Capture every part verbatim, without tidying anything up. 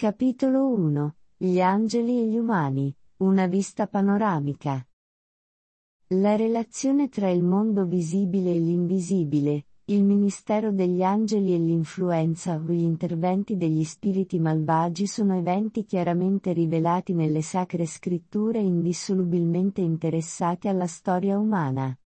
Capitolo uno. Gli angeli e gli umani, una vista panoramica. La relazione tra il mondo visibile e l'invisibile, il ministero degli angeli e l'influenza o gli interventi degli spiriti malvagi sono eventi chiaramente rivelati nelle sacre scritture e indissolubilmente interessati alla storia umana.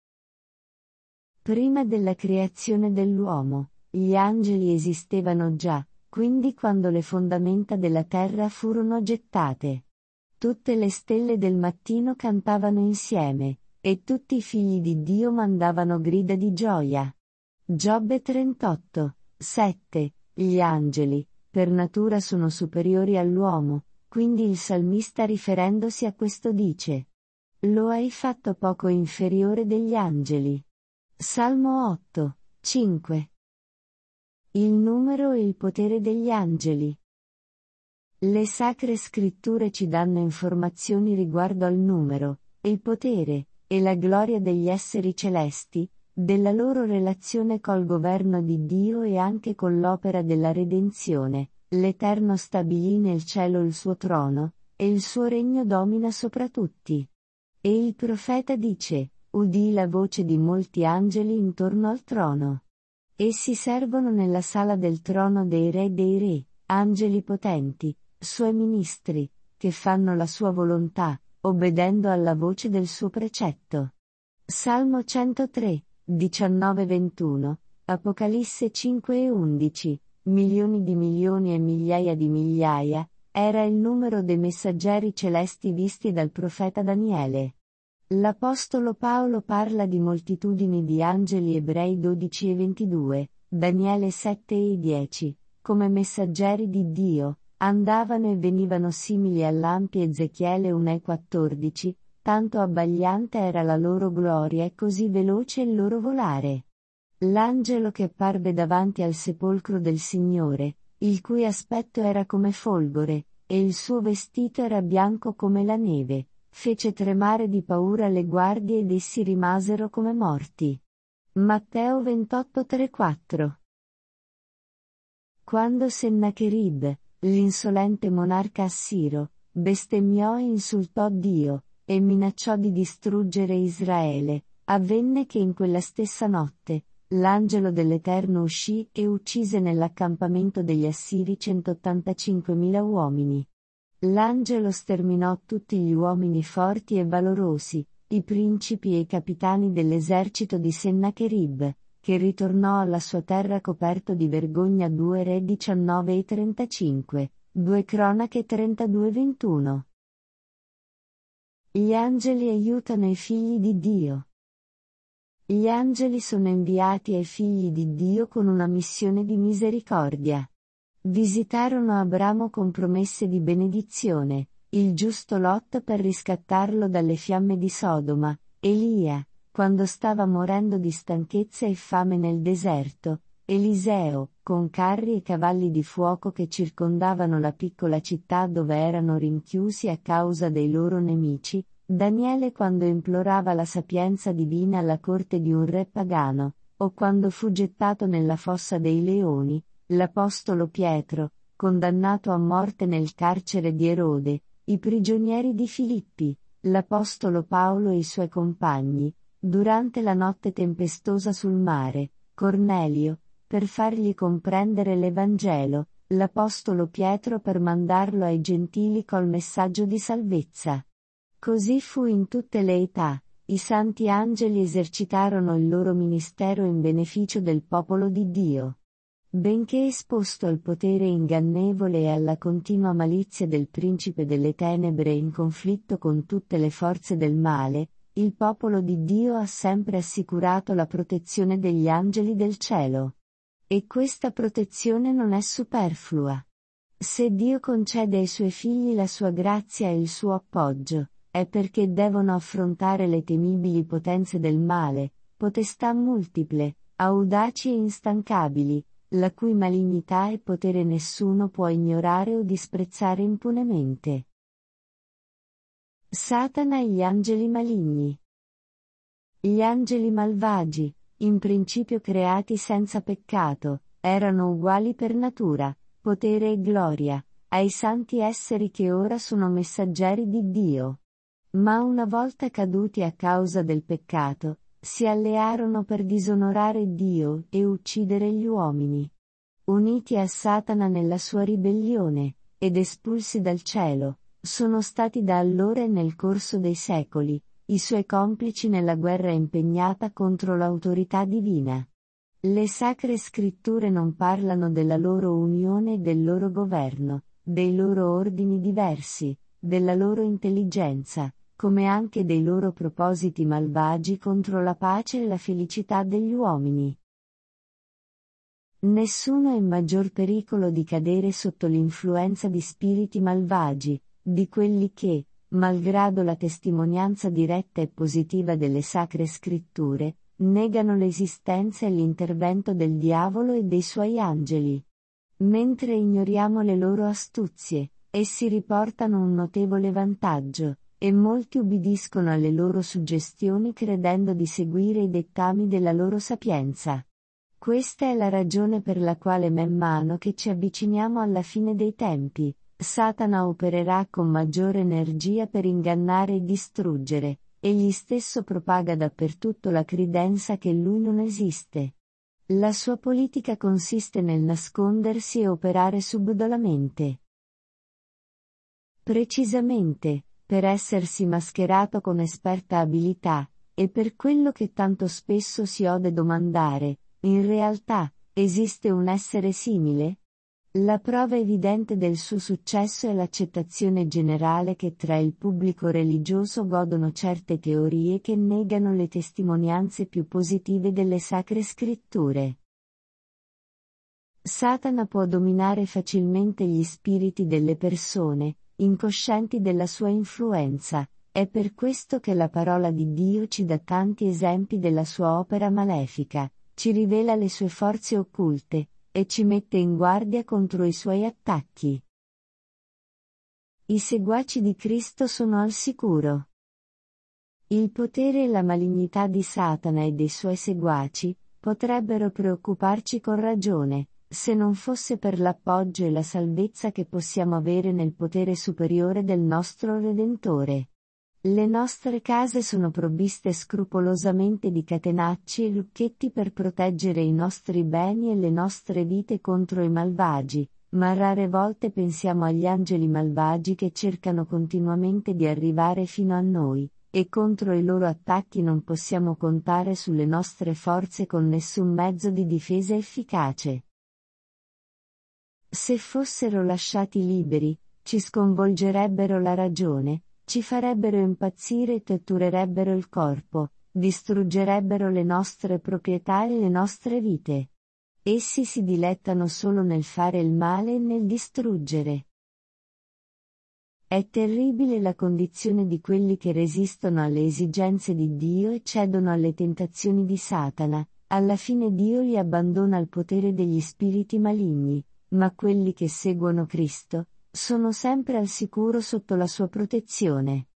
Prima della creazione dell'uomo, gli angeli esistevano già, quindi quando le fondamenta della terra furono gettate. Tutte le stelle del mattino cantavano insieme, e tutti i figli di Dio mandavano grida di gioia. Giobbe trentotto, sette. Gli angeli, per natura sono superiori all'uomo, quindi il salmista riferendosi a questo dice: Lo hai fatto poco inferiore degli angeli. Salmo otto, cinque. Il numero e il potere degli angeli. Le sacre scritture ci danno informazioni riguardo al numero, il potere, e la gloria degli esseri celesti, della loro relazione col governo di Dio e anche con l'opera della redenzione. L'Eterno stabilì nel cielo il suo trono, e il suo regno domina sopra tutti. E il profeta dice: udì la voce di molti angeli intorno al trono. Essi servono nella sala del trono dei re dei re, angeli potenti, suoi ministri, che fanno la sua volontà, obbedendo alla voce del suo precetto. Salmo centotré, diciannove ventuno, Apocalisse cinque e undici, milioni di milioni e migliaia di migliaia, era il numero dei messaggeri celesti visti dal profeta Daniele. L'Apostolo Paolo parla di moltitudini di angeli ebrei dodici e ventidue, Daniele sette e dieci, come messaggeri di Dio, andavano e venivano simili a lampi. Ezechiele uno e quattordici, tanto abbagliante era la loro gloria e così veloce il loro volare. L'angelo che apparve davanti al sepolcro del Signore, il cui aspetto era come folgore, e il suo vestito era bianco come la neve, fece tremare di paura le guardie ed essi rimasero come morti. Matteo ventotto tre quattro. Quando Sennacherib, l'insolente monarca assiro, bestemmiò e insultò Dio, e minacciò di distruggere Israele, avvenne che in quella stessa notte, l'angelo dell'Eterno uscì e uccise nell'accampamento degli Assiri centottantacinquemila uomini. L'angelo sterminò tutti gli uomini forti e valorosi, i principi e i capitani dell'esercito di Sennacherib, che ritornò alla sua terra coperto di vergogna. due Re diciannove e trentacinque, due Cronache trentadue ventuno. Gli angeli aiutano i figli di Dio. Gli angeli sono inviati ai figli di Dio con una missione di misericordia. Visitarono Abramo con promesse di benedizione, il giusto Lot per riscattarlo dalle fiamme di Sodoma, Elia, quando stava morendo di stanchezza e fame nel deserto, Eliseo, con carri e cavalli di fuoco che circondavano la piccola città dove erano rinchiusi a causa dei loro nemici, Daniele quando implorava la sapienza divina alla corte di un re pagano, o quando fu gettato nella fossa dei leoni, l'Apostolo Pietro, condannato a morte nel carcere di Erode, i prigionieri di Filippi, l'Apostolo Paolo e i suoi compagni, durante la notte tempestosa sul mare, Cornelio, per fargli comprendere l'Evangelo, l'Apostolo Pietro per mandarlo ai gentili col messaggio di salvezza. Così fu in tutte le età, i santi angeli esercitarono il loro ministero in beneficio del popolo di Dio. Benché esposto al potere ingannevole e alla continua malizia del principe delle tenebre in conflitto con tutte le forze del male, il popolo di Dio ha sempre assicurato la protezione degli angeli del cielo. E questa protezione non è superflua. Se Dio concede ai suoi figli la sua grazia e il suo appoggio, è perché devono affrontare le temibili potenze del male, potestà multiple, audaci e instancabili, la cui malignità e potere nessuno può ignorare o disprezzare impunemente. Satana e gli angeli maligni. Gli angeli malvagi, in principio creati senza peccato, erano uguali per natura, potere e gloria, ai santi esseri che ora sono messaggeri di Dio. Ma una volta caduti a causa del peccato, si allearono per disonorare Dio e uccidere gli uomini. Uniti a Satana nella sua ribellione, ed espulsi dal cielo, sono stati da allora e nel corso dei secoli, i suoi complici nella guerra impegnata contro l'autorità divina. Le sacre scritture non parlano della loro unione e del loro governo, dei loro ordini diversi, della loro intelligenza, come anche dei loro propositi malvagi contro la pace e la felicità degli uomini. Nessuno è in maggior pericolo di cadere sotto l'influenza di spiriti malvagi, di quelli che, malgrado la testimonianza diretta e positiva delle sacre scritture, negano l'esistenza e l'intervento del diavolo e dei suoi angeli. Mentre ignoriamo le loro astuzie, essi riportano un notevole vantaggio, e molti ubbidiscono alle loro suggestioni credendo di seguire i dettami della loro sapienza. Questa è la ragione per la quale man mano che ci avviciniamo alla fine dei tempi, Satana opererà con maggiore energia per ingannare e distruggere, egli stesso propaga dappertutto la credenza che lui non esiste. La sua politica consiste nel nascondersi e operare subdolamente. Precisamente, per essersi mascherato con esperta abilità, e per quello che tanto spesso si ode domandare, in realtà, esiste un essere simile? La prova evidente del suo successo è l'accettazione generale che tra il pubblico religioso godono certe teorie che negano le testimonianze più positive delle sacre scritture. Satana può dominare facilmente gli spiriti delle persone, incoscienti della sua influenza, è per questo che la parola di Dio ci dà tanti esempi della sua opera malefica, ci rivela le sue forze occulte, e ci mette in guardia contro i suoi attacchi. I seguaci di Cristo sono al sicuro. Il potere e la malignità di Satana e dei suoi seguaci potrebbero preoccuparci con ragione, se non fosse per l'appoggio e la salvezza che possiamo avere nel potere superiore del nostro Redentore. Le nostre case sono provviste scrupolosamente di catenacci e lucchetti per proteggere i nostri beni e le nostre vite contro i malvagi, ma rare volte pensiamo agli angeli malvagi che cercano continuamente di arrivare fino a noi, e contro i loro attacchi non possiamo contare sulle nostre forze con nessun mezzo di difesa efficace. Se fossero lasciati liberi, ci sconvolgerebbero la ragione, ci farebbero impazzire e torturerebbero il corpo, distruggerebbero le nostre proprietà e le nostre vite. Essi si dilettano solo nel fare il male e nel distruggere. È terribile la condizione di quelli che resistono alle esigenze di Dio e cedono alle tentazioni di Satana, alla fine Dio li abbandona al potere degli spiriti maligni, ma quelli che seguono Cristo, sono sempre al sicuro sotto la sua protezione.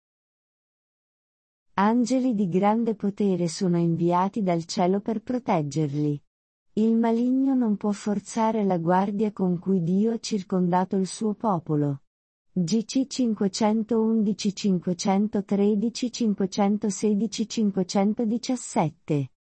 Angeli di grande potere sono inviati dal cielo per proteggerli. Il maligno non può forzare la guardia con cui Dio ha circondato il suo popolo. G C cinquecentoundici cinquecentotredici cinquecentosedici cinquecentodiciassette